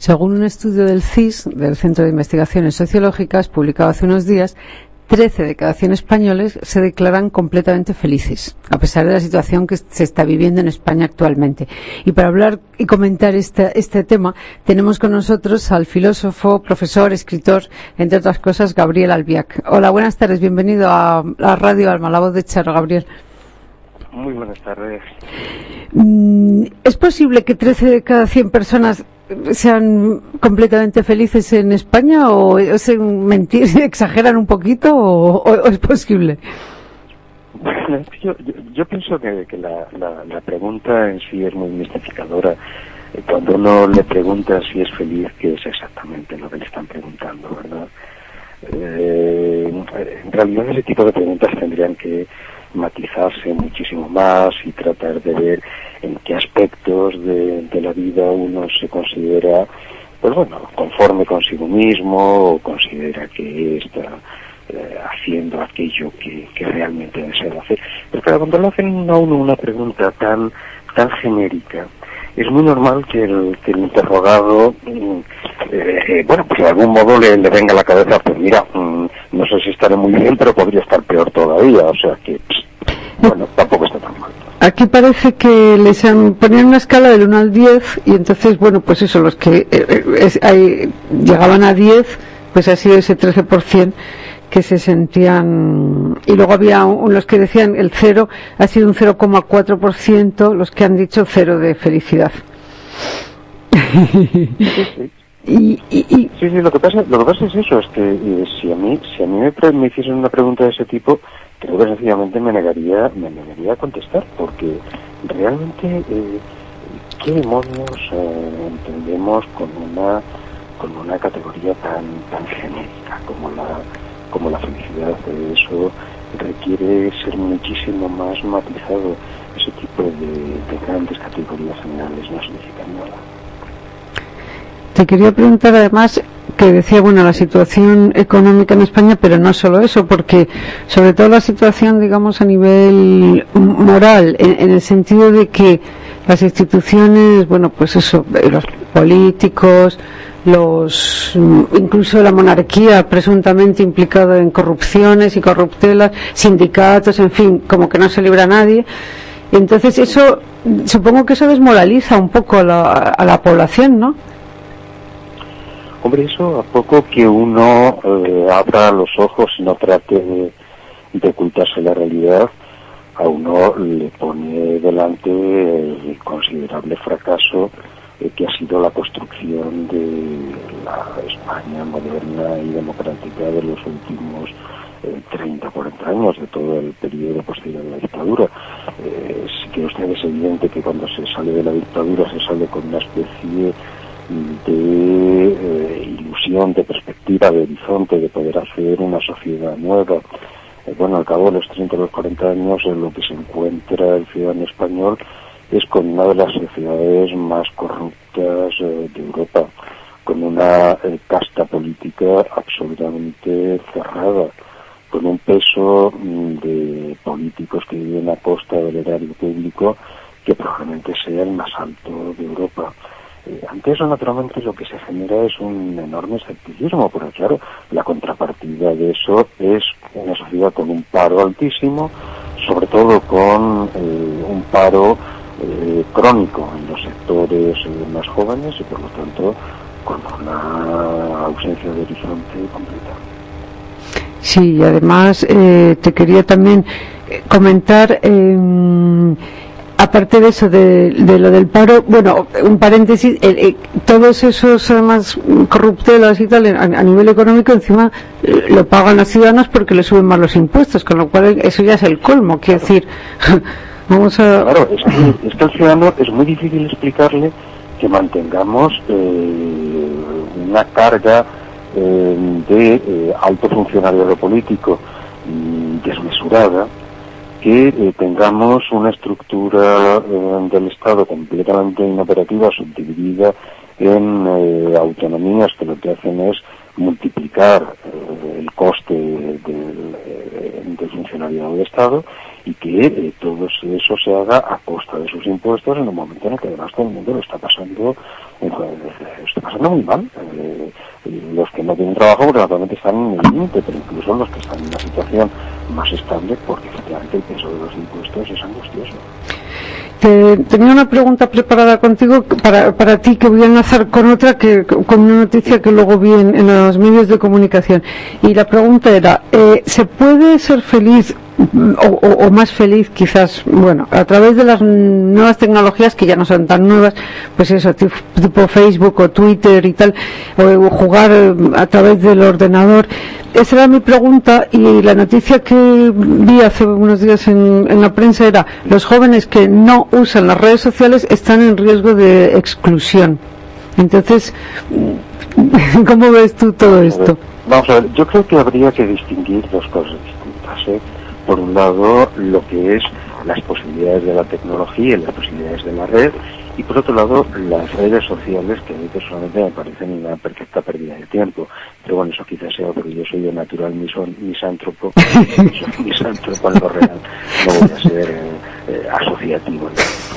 Según un estudio del CIS, del Centro de Investigaciones Sociológicas, publicado hace unos días, 13 de cada 100 españoles se declaran completamente felices, a pesar de la situación que se está viviendo en España actualmente. Y para hablar y comentar este tema, tenemos con nosotros al filósofo, profesor, escritor, entre otras cosas, Gabriel Albiac. Hola, buenas tardes, bienvenido a Radio Alma, la voz de Charo, Gabriel. Muy buenas tardes. ¿Es posible que 13 de cada 100 personas sean completamente felices en España o es mentir, exageran un poquito o es posible? Bueno, yo pienso que la pregunta en sí es muy mistificadora. Cuando uno le pregunta si es feliz, que es exactamente lo que le están preguntando, ¿verdad? En realidad ese tipo de preguntas tendrían que matizarse muchísimo más y tratar de ver en qué aspectos de la vida uno se considera, pues bueno, conforme consigo mismo o considera que está haciendo aquello que realmente desea hacer. Pero claro, cuando le hacen a uno una pregunta tan genérica, es muy normal que el interrogado, bueno, pues de algún modo le venga a la cabeza, pues mira, no sé si estaré muy bien, pero podría estar peor todavía, o sea que, bueno, tampoco está tan mal. Aquí parece que les han ponían una escala del 1 al 10 y entonces, bueno, pues eso, los que llegaban a 10, pues ha sido ese 13% que se sentían, y luego había los que decían el 0, ha sido un 0,4% los que han dicho 0 de felicidad. Sí, lo que pasa es eso, es que si a mí me hiciesen una pregunta de ese tipo, creo que sencillamente me negaría a contestar, porque realmente ¿qué demonios entendemos con una categoría tan genérica como la felicidad? Eso requiere ser muchísimo más matizado. Ese tipo de grandes categorías generales no significan nada. Te quería preguntar además que decía, bueno, la situación económica en España, pero no solo eso, porque sobre todo la situación, digamos, a nivel moral, en el sentido de que las instituciones, bueno, pues eso, los políticos, incluso la monarquía presuntamente implicada en corrupciones y corruptelas, sindicatos, en fin, como que no se libra a nadie. Entonces eso, supongo que eso desmoraliza un poco a la población, ¿no? Hombre, eso a poco que uno abra los ojos y no trate de ocultarse la realidad, a uno le pone delante el considerable fracaso que ha sido la construcción de la España moderna y democrática de los últimos 30-40 años, de todo el periodo posterior a la dictadura. Sí que usted es evidente que cuando se sale de la dictadura se sale con una especie de ilusión, de perspectiva, de horizonte, de poder hacer una sociedad nueva. Bueno, al cabo de los 30 o los 40 años, lo que se encuentra el ciudadano español es con una de las sociedades más corruptas de Europa, con una casta política absolutamente cerrada, con un peso de políticos que viven a costa del erario público que probablemente sea el más alto de Europa. Ante eso, naturalmente, lo que se genera es un enorme escepticismo, porque claro, la contrapartida de eso es una sociedad con un paro altísimo, sobre todo con un paro crónico en los sectores más jóvenes y, por lo tanto, con una ausencia de horizonte completa. Sí, y además te quería también comentar, aparte de eso, de lo del paro, bueno, un paréntesis, todos esos además corruptelas y tal, a nivel económico, encima lo pagan los ciudadanos porque le suben más los impuestos, con lo cual eso ya es el colmo, quiero decir, vamos a... Claro, es que al ciudadano es muy difícil explicarle que mantengamos una carga de alto funcionariado político desmesurada, que tengamos una estructura del Estado completamente inoperativa, subdividida en autonomías que lo que hacen es multiplicar el coste del funcionariado de Estado y que todo eso se haga a costa de sus impuestos en un momento en el que además todo el mundo lo está pasando muy mal. Los que no tienen trabajo porque naturalmente están en el límite, pero incluso los que están en una situación más estable, porque efectivamente el peso de los impuestos es angustioso. Tenía una pregunta preparada contigo para ti que voy a enlazar con otra, con una noticia que luego vi en los medios de comunicación, y la pregunta era, ¿se puede ser feliz o más feliz quizás, bueno, a través de las nuevas tecnologías que ya no son tan nuevas, pues eso, tipo Facebook o Twitter y tal, o jugar a través del ordenador? Esa era mi pregunta, y la noticia que vi hace unos días en la prensa era: los jóvenes que no usan las redes sociales están en riesgo de exclusión. Entonces, ¿cómo ves tú todo esto? Vamos a ver, yo creo que habría que distinguir dos cosas distintas, Por un lado, lo que es las posibilidades de la tecnología y las posibilidades de la red, y por otro lado, las redes sociales, que a mí personalmente me parecen una perfecta pérdida de tiempo. Pero bueno, eso quizás sea porque yo soy de natural misántropo, soy misántropo en lo real, no voy a ser asociativo.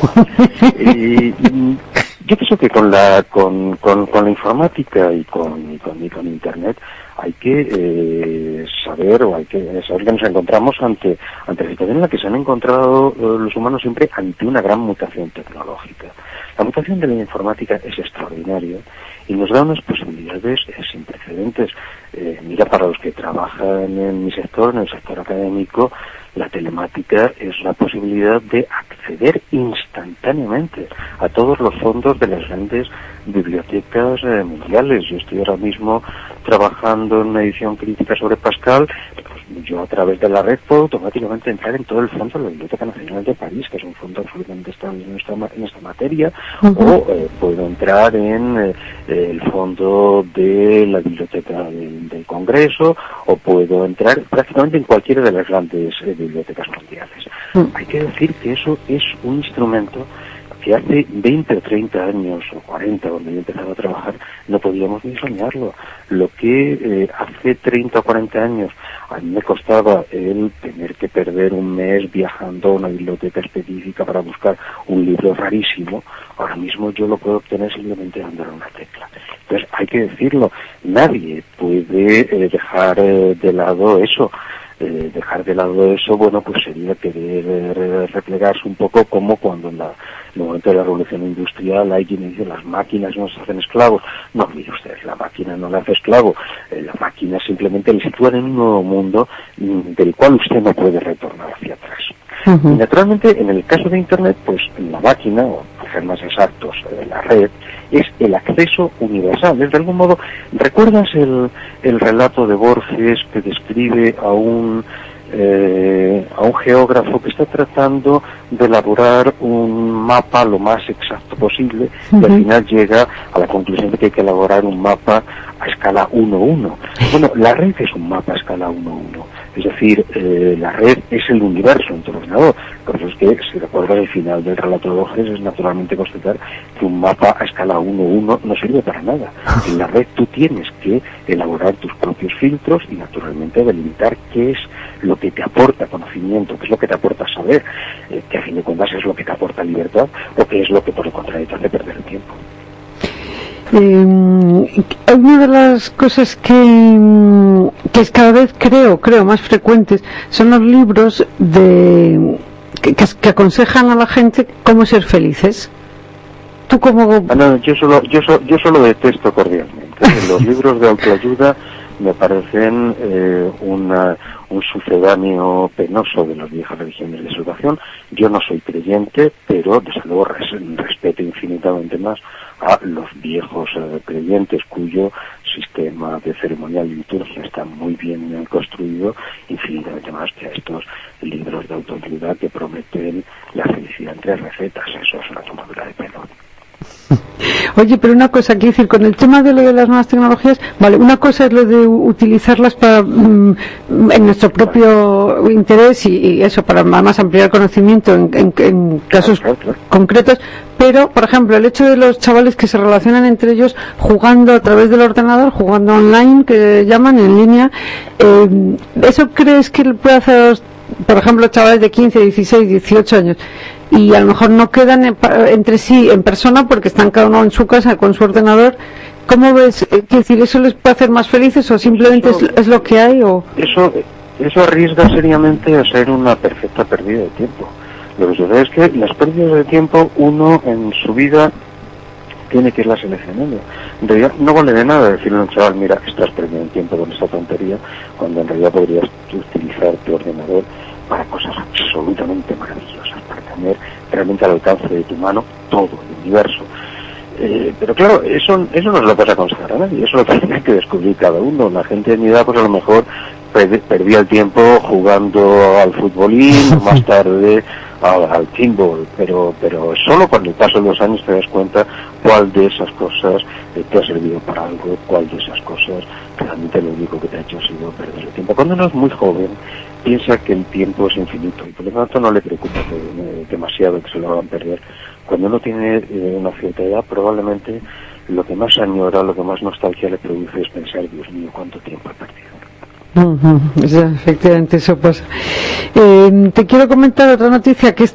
Yo pienso que con la informática y con Internet hay que saber que nos encontramos ante la situación en la que se han encontrado los humanos siempre ante una gran mutación tecnológica. La mutación de la informática es extraordinaria y nos da unas posibilidades sin precedentes. Mira, para los que trabajan en mi sector, en el sector académico, la telemática es la posibilidad de acceder instantáneamente a todos los fondos de las grandes bibliotecas mundiales. Yo estoy ahora mismo trabajando en una edición crítica sobre Pascal. Yo a través de la red puedo automáticamente entrar en todo el fondo de la Biblioteca Nacional de París, que es un fondo absolutamente estable en esta materia, o puedo entrar en el fondo de la Biblioteca del Congreso, o puedo entrar prácticamente en cualquiera de las grandes bibliotecas mundiales. Hay que decir que eso es un instrumento que hace 20 o 30 años, o 40, cuando yo empezaba a trabajar, no podíamos ni soñarlo. Lo que hace 30 o 40 años a mí me costaba el tener que perder un mes viajando a una biblioteca específica para buscar un libro rarísimo, ahora mismo yo lo puedo obtener simplemente dando una tecla. Entonces, hay que decirlo, nadie puede dejar de lado eso. Dejar de lado eso, bueno, pues sería querer replegarse un poco como cuando en el momento de la revolución industrial hay quien dice las máquinas nos hacen esclavos. No, mire usted, la máquina no le hace esclavo, la máquina simplemente le sitúa en un nuevo mundo del cual usted no puede retornar hacia atrás. Y naturalmente, en el caso de Internet, pues la máquina, o para ser más exactos, la red, es el acceso universal. Es de algún modo, ¿recuerdas el relato de Borges que describe a un geógrafo que está tratando de elaborar un mapa lo más exacto posible y al final llega a la conclusión de que hay que elaborar un mapa a escala 1:1? Bueno, la red es un mapa a escala 1:1. Es decir, la red es el universo en tu ordenador. Por eso es que, si recuerdas el final del relato de Borges, es naturalmente constatar que un mapa a escala 1:1 no sirve para nada. En la red tú tienes que elaborar tus propios filtros y naturalmente delimitar qué es lo que te aporta conocimiento, qué es lo que te aporta saber, que a fin de cuentas es lo que te aporta libertad, o qué es lo que por el contrario te hace perder el tiempo. Una de las cosas que es cada vez creo más frecuentes son los libros que aconsejan a la gente cómo ser felices. ¿Tú cómo...? No, yo solo detesto cordialmente. Los libros de autoayuda me parecen un sucedáneo penoso de las viejas religiones de educación. Yo no soy creyente, pero desde luego respeto infinitamente más a los viejos creyentes cuyo sistema de ceremonial y liturgia está muy bien construido, infinitamente más que a estos libros de autoayuda que prometen la felicidad entre recetas. Eso es una tomadura de pelo. Oye, pero una cosa, quiero decir, con el tema de lo de las nuevas tecnologías, vale, una cosa es lo de utilizarlas para en nuestro propio interés y eso, para más ampliar conocimiento en casos concretos, pero, por ejemplo, el hecho de los chavales que se relacionan entre ellos jugando a través del ordenador, jugando online, que llaman en línea, ¿eso crees que puede hacer, por ejemplo, chavales de 15, 16, 18 años? Y a lo mejor no quedan entre sí en persona porque están cada uno en su casa con su ordenador. ¿Cómo ves? ¿Quiere decir, eso les puede hacer más felices o simplemente es lo que hay? O eso arriesga seriamente a ser una perfecta pérdida de tiempo. Lo que sucede es que las pérdidas de tiempo uno en su vida tiene que irlas seleccionando. En realidad no vale de nada decirle a un chaval, mira, estás perdiendo el tiempo con esta tontería, cuando en realidad podrías utilizar tu ordenador para cosas absolutamente maravillosas, para tener realmente al alcance de tu mano todo el universo. Pero claro, eso no se lo puedes aconsejar a nadie, eso lo tiene que descubrir cada uno. La gente de mi edad, pues a lo mejor perdía el tiempo jugando al futbolín, o más tarde al pinball, pero solo con el paso de los años te das cuenta cuál de esas cosas te ha servido para algo, cuál de esas cosas realmente lo único que te ha hecho ha sido perder el tiempo. Cuando uno es muy joven, piensa que el tiempo es infinito y por lo tanto no le preocupa demasiado que se lo hagan perder. Cuando uno tiene una cierta edad, probablemente lo que más añora, lo que más nostalgia le produce es pensar, Dios mío, cuánto tiempo he perdido. Ya, efectivamente, eso pasa. Te quiero comentar otra noticia que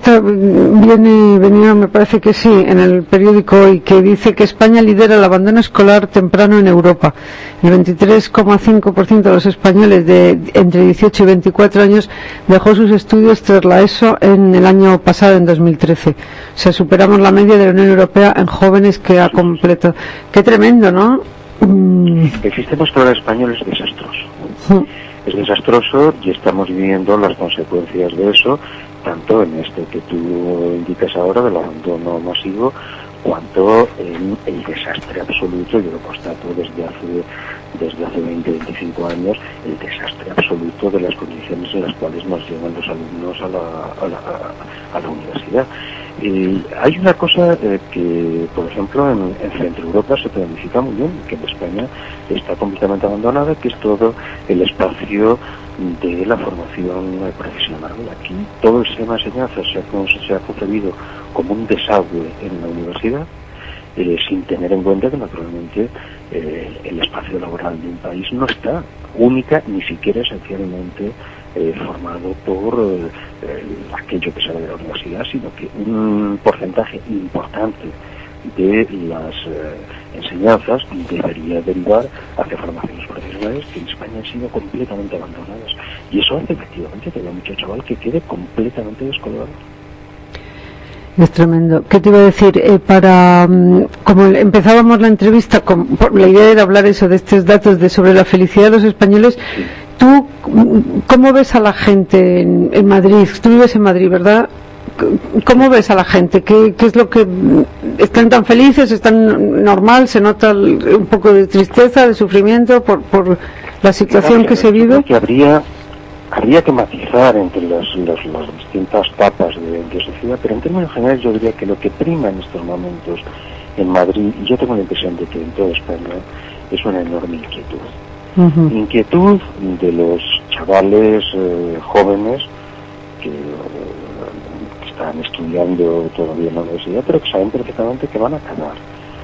venía, me parece que sí, en el periódico hoy, que dice que España lidera el abandono escolar temprano en Europa. El 23,5% de los españoles de entre 18 y 24 años dejó sus estudios tras la ESO en el año pasado, en 2013. O sea, superamos la media de la Unión Europea en jóvenes que ha completado. Qué tremendo, ¿no? El sistema escolar español es desastroso. Es desastroso y estamos viviendo las consecuencias de eso, tanto en este que tú indicas ahora del abandono masivo, cuanto en el desastre absoluto. Yo lo constato desde hace 20, 25 años, el desastre absoluto de las condiciones en las cuales nos llevan los alumnos a la universidad. Hay una cosa que, por ejemplo, en Centro Europa se planifica muy bien, que en España está completamente abandonada, que es todo el espacio de la formación profesional. Aquí todo el sistema de enseñanza se ha concebido como un desagüe en la universidad, sin tener en cuenta que naturalmente el espacio laboral de un país no está única ni siquiera esencialmente formado por aquello que sale de la universidad, sino que un porcentaje importante de las enseñanzas debería derivar hacia formaciones profesionales que en España han sido completamente abandonadas, y eso hace efectivamente que haya mucho chaval que quede completamente descolgado. Es tremendo. ¿Qué te iba a decir? Como empezábamos la entrevista, la idea era hablar eso de estos datos sobre la felicidad de los españoles. Sí. ¿Tú cómo ves a la gente en Madrid? Tú vives en Madrid, ¿verdad? ¿Cómo ves a la gente? ¿Qué es lo que están tan felices? ¿Están normal? ¿Se nota un poco de tristeza, de sufrimiento por la situación que se vive? Que habría que matizar entre las distintas capas de sociedad, pero en términos generales yo diría que lo que prima en estos momentos en Madrid, y yo tengo la impresión de que en toda España, es una enorme inquietud. Inquietud de los chavales jóvenes que están estudiando todavía en la universidad, pero que saben perfectamente que van a acabar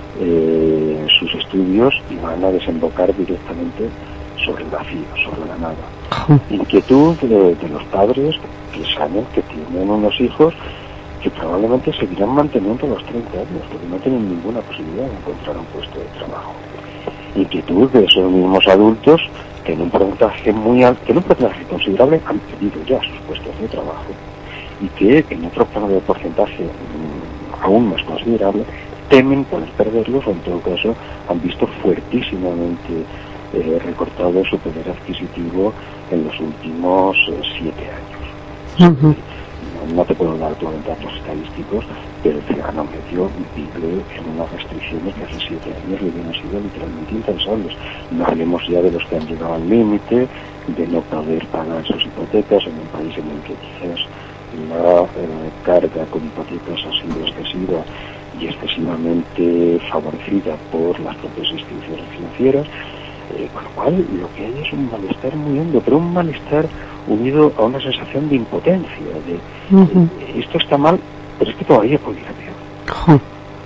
sus estudios y van a desembocar directamente sobre el vacío, sobre la nada. Inquietud de los padres que saben que tienen unos hijos que probablemente seguirán manteniendo los 30 años, porque no tienen ninguna posibilidad de encontrar un puesto de trabajo. Inquietud de esos mismos adultos que en un porcentaje muy alto, que en un porcentaje considerable han perdido ya sus puestos de trabajo, y que en otro porcentaje aún más considerable temen poder perderlos, o en todo caso han visto fuertísimamente recortado su poder adquisitivo en los últimos 7 años. No te puedo dar todos los datos estadísticos, pero el ciudadano medio vive en unas restricciones que hace 7 años le hubieran sido literalmente impensables. No hablemos ya de los que han llegado al límite de no poder pagar sus hipotecas en un país en el que quizás la carga con hipotecas ha sido excesiva y excesivamente favorecida por las propias instituciones financieras, con lo cual lo que hay es un malestar muy hondo, pero un malestar unido a una sensación de impotencia, de esto está mal, pero es que todavía podría peor.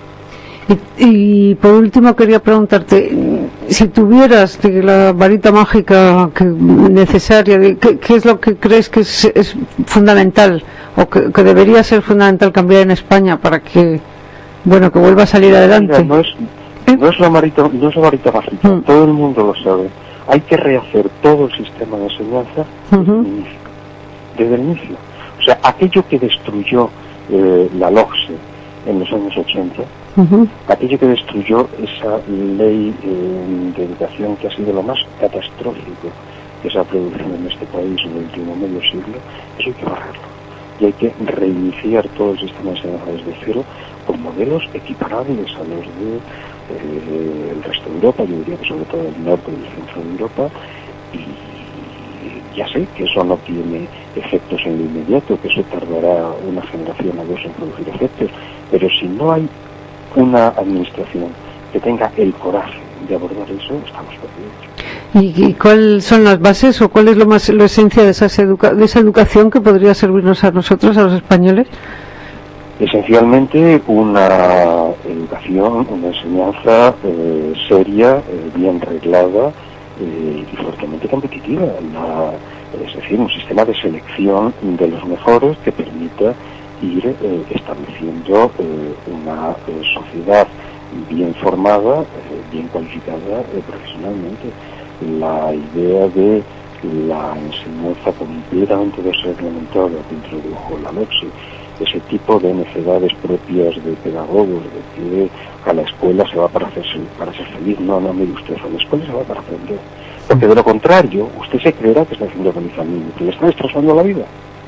Y por último quería preguntarte, si tuvieras la varita mágica necesaria, ¿qué es lo que crees que es fundamental o que debería ser fundamental cambiar en España para que vuelva a salir adelante? Mira, no es la varita mágica, todo el mundo lo sabe. Hay que rehacer todo el sistema de enseñanza desde el inicio. O sea, aquello que destruyó la LOGSE en los años 80, aquello que destruyó esa ley de educación que ha sido lo más catastrófico que se ha producido en este país en el último medio siglo, eso hay que barrerlo. Y hay que reiniciar todo el sistema de enseñanza desde cero con modelos equiparables a los de el resto de Europa, yo diría que sobre todo el norte y el centro de Europa, y ya sé que eso no tiene efectos en lo inmediato, que eso tardará una generación o dos en producir efectos, pero si no hay una administración que tenga el coraje de abordar eso, estamos perdidos. ¿Y cuáles son las bases o cuál es la esencia de esa educación que podría servirnos a nosotros, a los españoles? Esencialmente una educación, una enseñanza seria, bien reglada y fuertemente competitiva. Es decir, un sistema de selección de los mejores que permita ir estableciendo una sociedad bien formada, bien cualificada profesionalmente. La idea de la enseñanza completamente desreglamentada que introdujo la LOGSE, ese tipo de necedades propias de pedagogos, de que a la escuela se va para ser feliz. No, mire usted, a la escuela se va para aprender. Porque de lo contrario, usted se creerá que está haciendo feliz al niño, que le está destrozando la vida.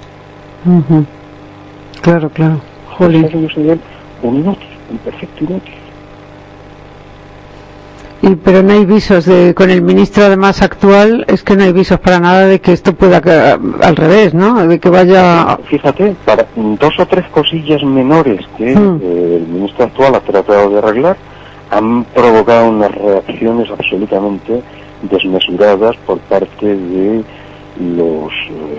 Claro. Jolín. Un inútil, un perfecto inútil. Pero no hay visos con el ministro además actual, es que no hay visos para nada de que esto pueda al revés, ¿no? De que vaya... Fíjate, para 2 o 3 cosillas menores que el ministro actual ha tratado de arreglar, han provocado unas reacciones absolutamente desmesuradas por parte de los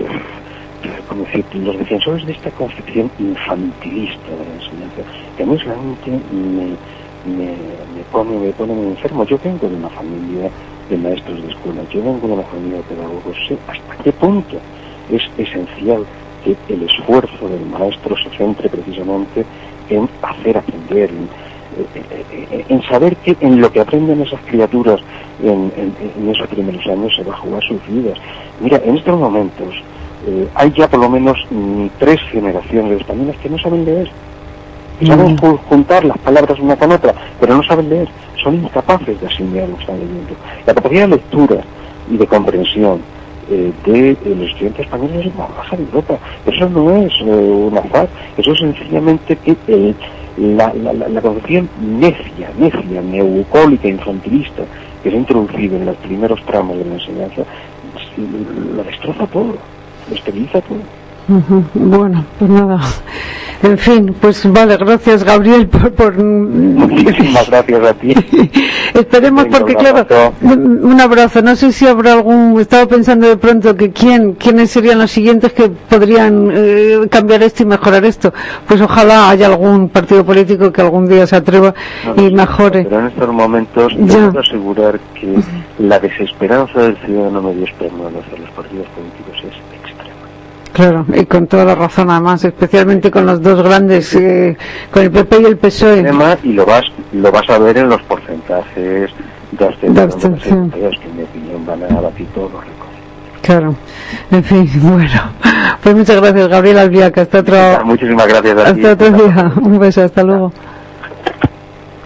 defensores de esta concepción infantilista de la enseñanza, que a mí realmente me pone muy enfermo. Yo vengo de una familia de maestros de escuela, yo vengo de una familia de pedagogos, sé hasta qué punto es esencial que el esfuerzo del maestro se centre precisamente en hacer aprender, en saber que en lo que aprenden esas criaturas en esos primeros años se va a jugar sus vidas. Mira, en estos momentos hay ya por lo menos 3 generaciones de españoles que no saben leer. Saben juntar las palabras una con otra, pero no saben leer, son incapaces de asimilar lo que están leyendo. La capacidad de lectura y de comprensión de los estudiantes españoles es más baja de Europa, pero eso no es un azar, eso es sencillamente que la concepción necia, neobucólica, infantilista que se ha introducido en los primeros tramos de la enseñanza, lo destroza todo, lo esteriliza todo. Bueno, pues nada. En fin, pues vale, gracias Gabriel por... Muchísimas gracias a ti. Esperemos. Venga, porque claro, un abrazo. No sé si habrá estaba pensando de pronto que quiénes serían los siguientes que podrían cambiar esto y mejorar esto. Pues ojalá haya algún partido político que algún día se atreva y mejore. Pero en estos momentos debo asegurar que la desesperanza del ciudadano medio español hacia los partidos políticos es extrema. Claro, y con toda la razón además, especialmente con los dos grandes, con el PP y el PSOE. Y lo vas a ver en los porcentajes de abstención, que en mi opinión van a batir todos los récords. Claro, en fin, bueno, pues muchas gracias Gabriel Albiaca, Muchísimas gracias a ti. Hasta otro día, un beso, hasta luego.